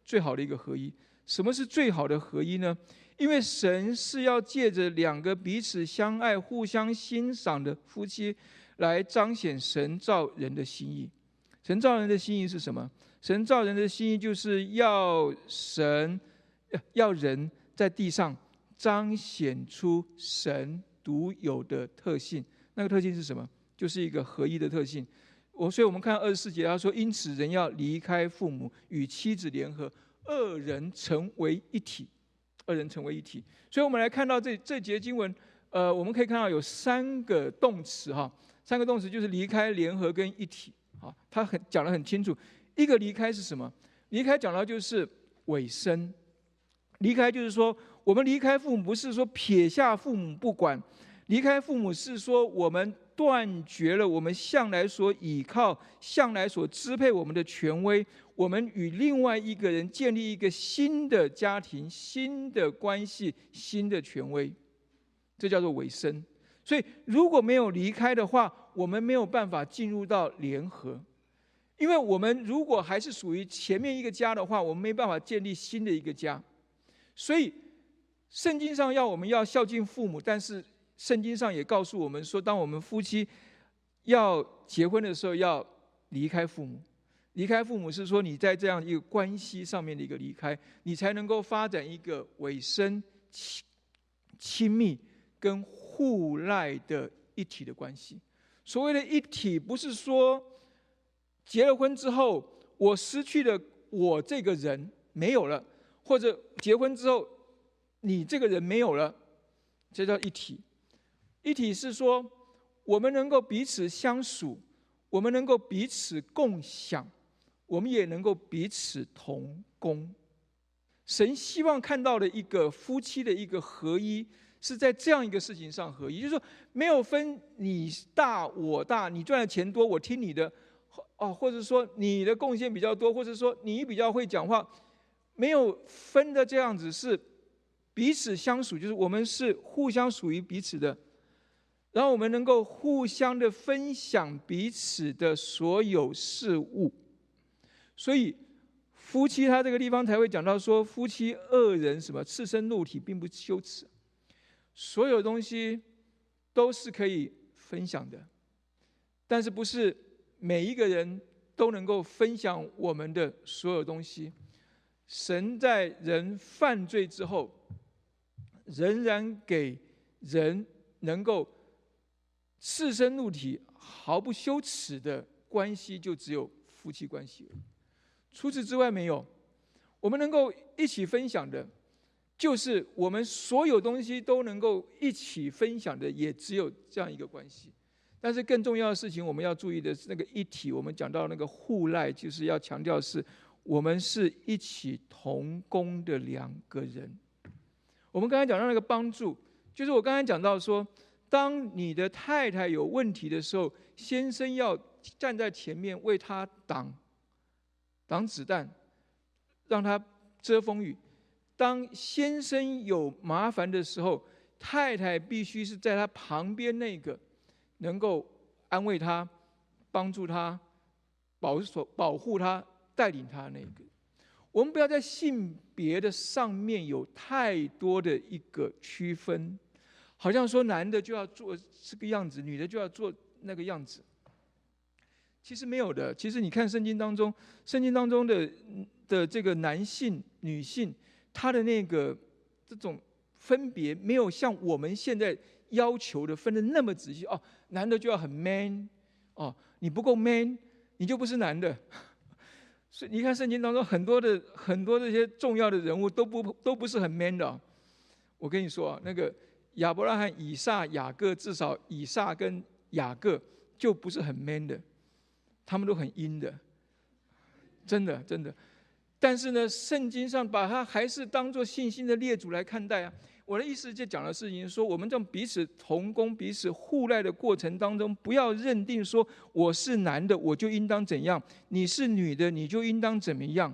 最好的一个合一。什么是最好的合一呢？因为神是要借着两个彼此相爱、互相欣赏的夫妻，来彰显神造人的心意。神造人的心意是什么？神造人的心意就是要神要人在地上彰显出神独有的特性。那个特性是什么？就是一个合一的特性。我所以我们看二十四节，他说：“因此人要离开父母，与妻子联合，二人成为一体。”二人成为一体。所以我们来看到这这节经文，呃，我们可以看到有三个动词哈，三个动词就是离开、联合跟一体。啊，他很讲得很清楚。一个离开是什么？离开讲到就是委身。离开就是说，我们离开父母，不是说撇下父母不管。离开父母是说，我们断绝了我们向来所倚靠、向来所支配我们的权威，我们与另外一个人建立一个新的家庭、新的关系、新的权威，这叫做委身。所以，如果没有离开的话，我们没有办法进入到联合，因为我们如果还是属于前面一个家的话，我们没办法建立新的一个家。所以，圣经上要我们要孝敬父母，但是圣经上也告诉我们说，当我们夫妻要结婚的时候，要离开父母。离开父母是说，你在这样一个关系上面的一个离开，你才能够发展一个委身、亲密跟互赖的一体的关系。所谓的一体，不是说结了婚之后，我失去了我这个人没有了，或者结婚之后你这个人没有了，这叫一体。一体是说，我们能够彼此相属，我们能够彼此共享，我们也能够彼此同工。神希望看到的一个夫妻的一个合一，是在这样一个事情上合一，就是说没有分你大我大，你赚的钱多我听你的，哦，或者说你的贡献比较多，或者说你比较会讲话，没有分的这样子，是彼此相属，就是我们是互相属于彼此的，然后我们能够互相的分享彼此的所有事物。所以夫妻他这个地方才会讲到说，夫妻二人什么赤身露体并不羞耻，所有东西都是可以分享的，但是不是每一个人都能够分享我们的所有东西。神在人犯罪之后，仍然给人能够赤身露体毫不羞耻的关系，就只有夫妻关系而已，除此之外没有。我们能够一起分享的，就是我们所有东西都能够一起分享的，也只有这样一个关系。但是更重要的事情，我们要注意的是那个一体。我们讲到那个互赖，就是要强调是我们是一起同工的两个人。我们刚才讲到那个帮助，就是我刚才讲到说，当你的太太有问题的时候，先生要站在前面为她挡挡子弹，让她遮风雨。当先生有麻烦的时候，太太必须是在他旁边那个能够安慰他、帮助他、保守保护他、带领他那个。我们不要在性别的上面有太多的一个区分，好像说男的就要做这个样子，女的就要做那个样子。其实没有的。其实你看圣经当中，圣经当中的的这个男性、女性，他的那个这种分别，没有像我们现在要求的分得那么仔细。哦，男的就要很 man， 哦，你不够 man， 你就不是男的。所以你看圣经当中很多的很多这些重要的人物都不都不是很 man 的、哦。我跟你说啊，那个亚伯拉罕、以撒、雅各，至少以撒跟雅各就不是很 man 的，他们都很阴的，真的真的。但是呢，圣经上把它还是当作信心的列祖来看待啊。我的意思就讲的事情说，我们这种彼此同工、彼此互赖的过程当中，不要认定说我是男的我就应当怎样，你是女的你就应当怎么样，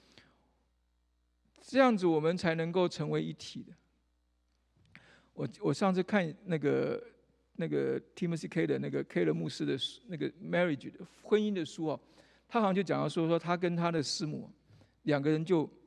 这样子我们才能够成为一体的。我我上次看那个那个 Timothy K 的那个 K 的牧师的那个 marriage 的婚姻的书哦，他好像就讲到说说他跟他的师母两个人就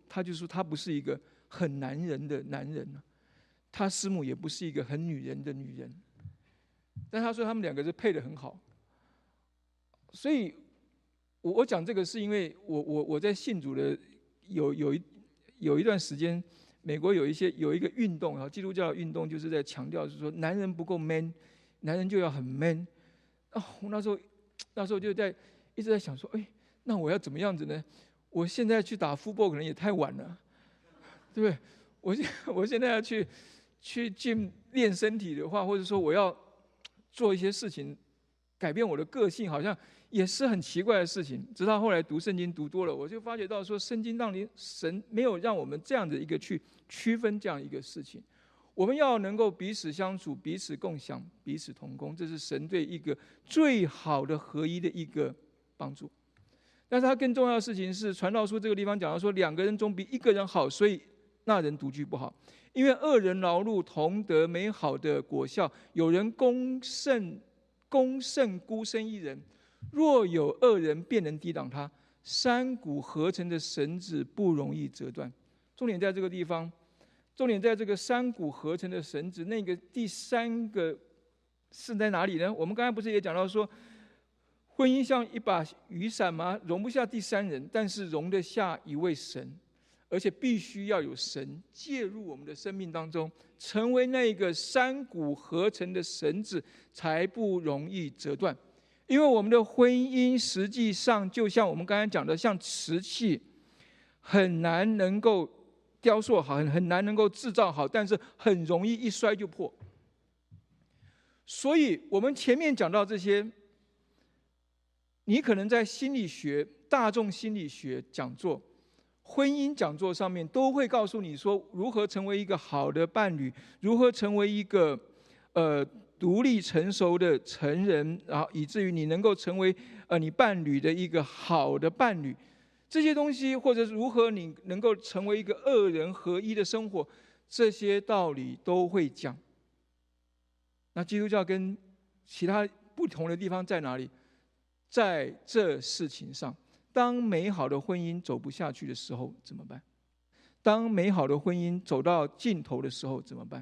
他就说他不是一个很男人的男人，他师母也不是一个很女人的女人，但他说他们两个是配得很好。所以我我讲这个是因为我我我在信主的有有一有一段时间，美国有一些有一个运动啊，基督教的运动就是在强调，就是说男人不够 man， 男人就要很 man。哦，我那时候那时候就在一直在想说，哎，那我要怎么样子呢？我现在去打 football 可能也太晚了，对不对？我现我现在要去去 gym 练身体的话，或者说我要做一些事情改变我的个性，好像也是很奇怪的事情。直到后来读圣经读多了，我就发觉到说，圣经让你神没有让我们这样的一个去区分这样一个事情。我们要能够彼此相处，彼此共享，彼此同工，这是神对一个最好的合一的一个帮助。但是它更重要的事情是，传道书这个地方讲到说，两个人总比一个人好，所以那人独居不好。因为二人劳碌同得美好的果效，有人攻胜攻胜孤身一人，若有二人便能抵挡他。三股合成的绳子不容易折断。重点在这个地方，重点在这个三股合成的绳子，那个第三个是在哪里呢？我们刚才不是也讲到说，婚姻像一把雨伞吗？容不下第三人，但是容得下一位神，而且必须要有神介入我们的生命当中，成为那个三股合成的绳子，才不容易折断。因为我们的婚姻实际上就像我们刚才讲的，像瓷器，很难能够雕塑好，很难能够制造好，但是很容易一摔就破。所以我们前面讲到这些，你可能在心理学、大众心理学讲座、婚姻讲座上面都会告诉你说，如何成为一个好的伴侣，如何成为一个呃独立成熟的成人，然后以至于你能够成为呃你伴侣的一个好的伴侣。这些东西，或者如何你能够成为一个二人合一的生活，这些道理都会讲。那基督教跟其他不同的地方在哪里？在这事情上，当美好的婚姻走不下去的时候怎么办？当美好的婚姻走到尽头的时候怎么办？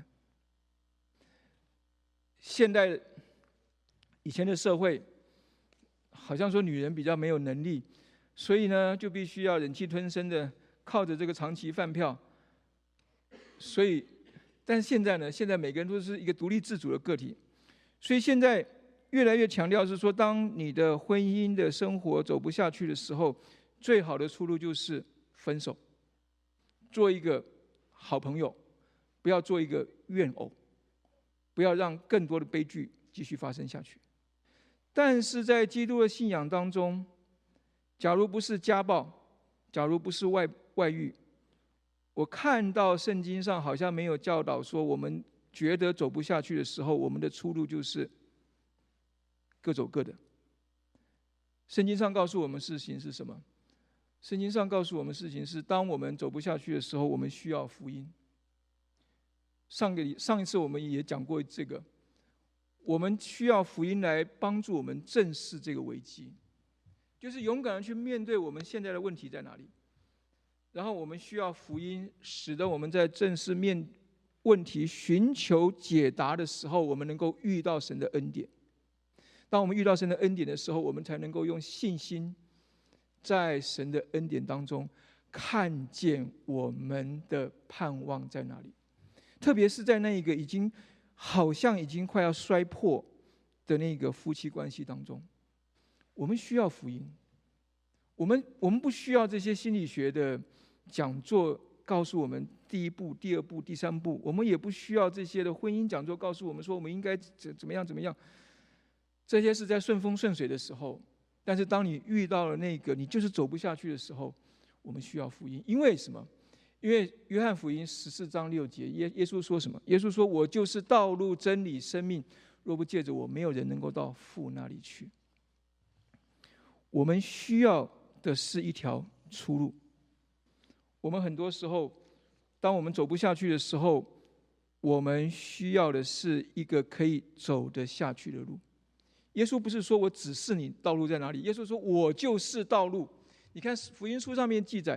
现代以前的社会，好像说女人比较没有能力，所以呢，就必须要忍气吞声的靠着这个长期饭票。所以，但是现在呢，现在每个人都是一个独立自主的个体，所以现在越来越强调是说，当你的婚姻的生活走不下去的时候，最好的出路就是分手，做一个好朋友，不要做一个怨偶，不要让更多的悲剧继续发生下去。但是在基督的信仰当中，假如不是家暴，假如不是外外遇，我看到圣经上好像没有教导说，我们觉得走不下去的时候，我们的出路就是各走各的。圣经上告诉我们事情是什么？圣经上告诉我们事情是，当我们走不下去的时候，我们需要福音。上个上一次我们也讲过这个，我们需要福音来帮助我们正视这个危机，就是勇敢的去面对我们现在的问题在哪里。然后我们需要福音，使得我们在正视面问题、寻求解答的时候，我们能够遇到神的恩典。当我们遇到神的恩典的时候，我们才能够用信心，在神的恩典当中看见我们的盼望在哪里。特别是在那一个已经好像已经快要摔破的那个夫妻关系当中，我们需要福音。我们我们不需要这些心理学的讲座告诉我们第一步、第二步、第三步，我们也不需要这些的婚姻讲座告诉我们说我们应该怎怎么样怎么样。这些是在顺风顺水的时候，但是当你遇到了那个你就是走不下去的时候，我们需要福音。因为什么？因为约翰福音十四章六节，耶耶稣说什么？耶稣说：“我就是道路、真理、生命，若不借着我，没有人能够到父那里去。”我们需要的是一条出路。我们很多时候，当我们走不下去的时候，我们需要的是一个可以走得下去的路。耶稣不是说我指示你道路在哪里，耶稣说我就是道路。你看福音书上面记载，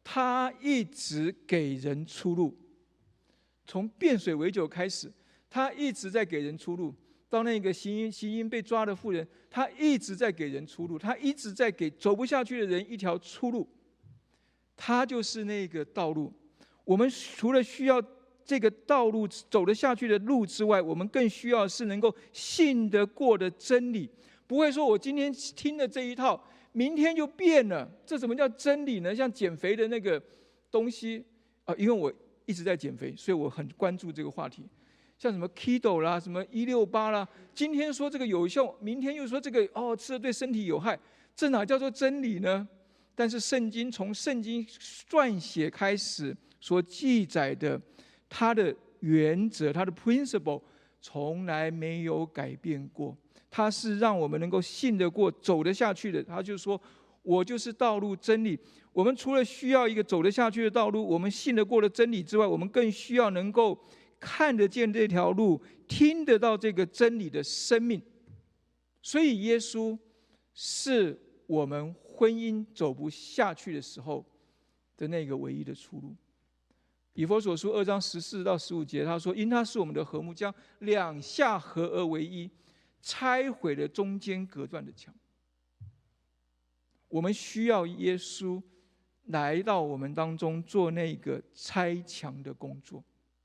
他一直给人出路。从变水为酒开始，他一直在给人出路。到那个行淫行淫被抓的妇人，他一直在给人出路，他一直在给走不下去的人一条出路。他就是那个道路。我们除了需要这个道路走得下去的路之外，我们更需要是能够信得过的真理。不会说我今天听了这一套，明天就变了。这什么叫真理呢？像减肥的那个东西啊，因为我一直在减肥，所以我很关注这个话题。像什么 keto 啦，什么一六八啦，今天说这个有效，明天又说这个哦吃了对身体有害，这哪叫做真理呢？但是圣经从圣经撰写开始所记载的，它的原则，它的 principle 从来没有改变过。它是让我们能够信得过、走得下去的。他就说，我就是道路、真理。我们除了需要一个走得下去的道路，我们信得过的真理之外，我们更需要能够看得见这条路，听得到这个真理的生命。所以耶稣是我们婚姻走不下去的时候的那个唯一的出路。以弗所书二章十四到十五节，他说：“因他是我们的和睦，将两下合而为一，拆毁了中间隔断的墙。”我们需要耶稣来到我们当中做那个拆墙的工作，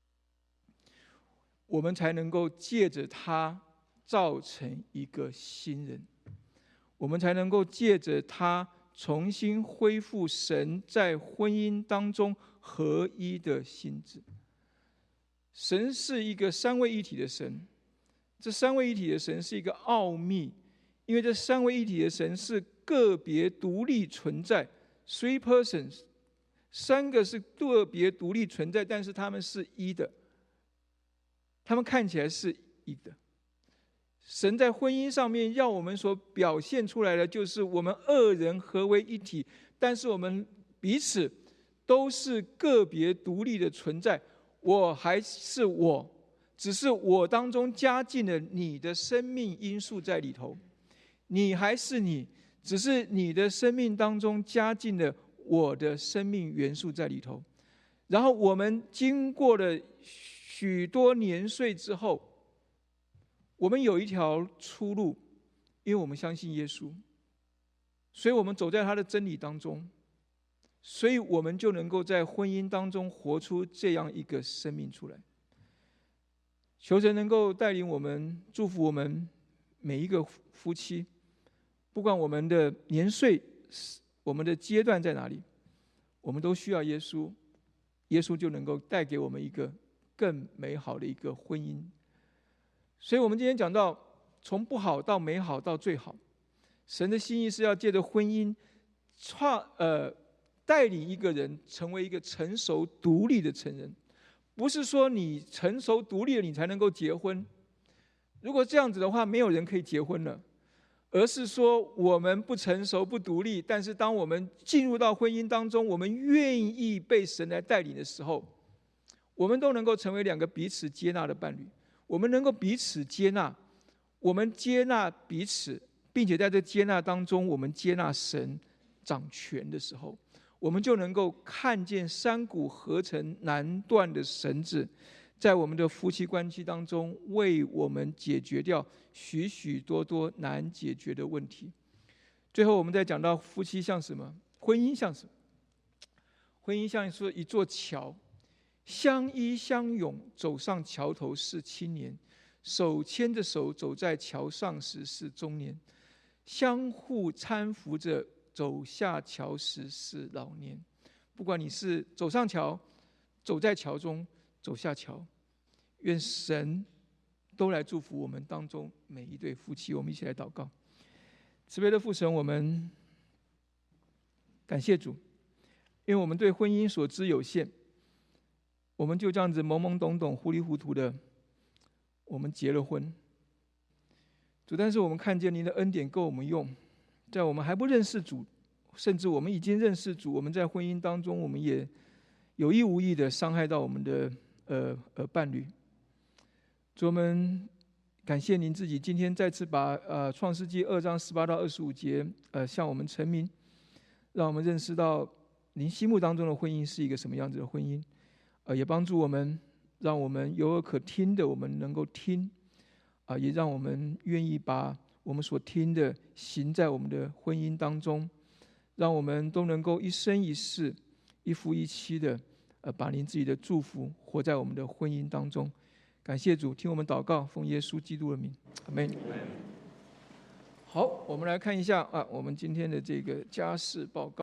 我们才能够借着他造成一个新人，我们才能够借着他重新恢复神在婚姻当中合一的心志。神是一个三位一体的神，这三位一体的神是一个奥秘，因为这三位一体的神是个别独立存在 ，three persons， 三个是个别独立存在，但是他们是一的，他们看起来是一的。神在婚姻上面要我们所表现出来的，就是我们二人合为一体，但是我们彼此都是个别独立的存在。我还是我，只是我当中加进了你的生命因素在里头；你还是你，只是你的生命当中加进了我的生命元素在里头。然后我们经过了许多年岁之后，我们有一条出路，因为我们相信耶稣，所以我们走在他的真理当中，所以我们就能够在婚姻当中活出这样一个生命出来。求神能够带领我们，祝福我们每一个夫妻，不管我们的年岁，我们的阶段在哪里，我们都需要耶稣，耶稣就能够带给我们一个更美好的一个婚姻。所以我们今天讲到从不好到美好到最好，神的心意是要借着婚姻创呃带领一个人成为一个成熟独立的成人。不是说你成熟独立了你才能够结婚，如果这样子的话没有人可以结婚了，而是说我们不成熟不独立，但是当我们进入到婚姻当中，我们愿意被神来带领的时候，我们都能够成为两个彼此接纳的伴侣。我们能够彼此接纳，我们接纳彼此，并且在这接纳当中，我们接纳神掌权的时候，我们就能够看见三股合成难断的绳子，在我们的夫妻关系当中，为我们解决掉许许多多难解决的问题。最后，我们再讲到夫妻像什么？婚姻像什么？婚姻像说一座桥。相依相拥走上桥头是青年，手牵着手走在桥上时是中年，相互搀扶着走下桥时是老年。不管你是走上桥，走在桥中，走下桥，愿神都来祝福我们当中每一对夫妻。我们一起来祷告。慈悲的父神，我们感谢主，因为我们对婚姻所知有限，我们就这样子懵懵懂懂糊里糊涂的我们结了婚。主，但是我们看见您的恩典够我们用，在我们还不认识主，甚至我们已经认识主，我们在婚姻当中我们也有意无意的伤害到我们的呃呃伴侣。主，我们感谢您自己今天再次把呃创世纪二章十八到二十五节呃向我们陈明，让我们认识到您心目当中的婚姻是一个什么样子的婚姻？呃，也帮助我们，让我们有耳可听的，我们能够听，啊、呃，也让我们愿意把我们所听的行在我们的婚姻当中，让我们都能够一生一世、一夫一妻的，呃，把您自己的祝福活在我们的婚姻当中。感谢主，听我们祷告，奉耶稣基督的名，阿们。好，我们来看一下啊，我们今天的这个家事报告。